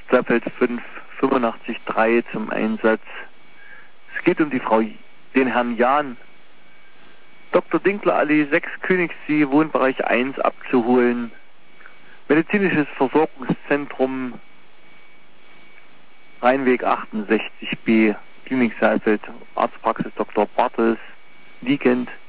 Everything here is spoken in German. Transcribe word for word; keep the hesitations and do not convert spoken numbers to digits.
Saalfeld fünf, fünfundachtzig drei zum Einsatz. Es geht um die Frau, den Herrn Jahn. Doktor Dinkler Allee sechs, Königssee, Wohnbereich eins abzuholen. Medizinisches Versorgungszentrum, Rheinweg achtundsechzig b, Klinik Saalfeld, Arztpraxis Doktor Bartels, liegend.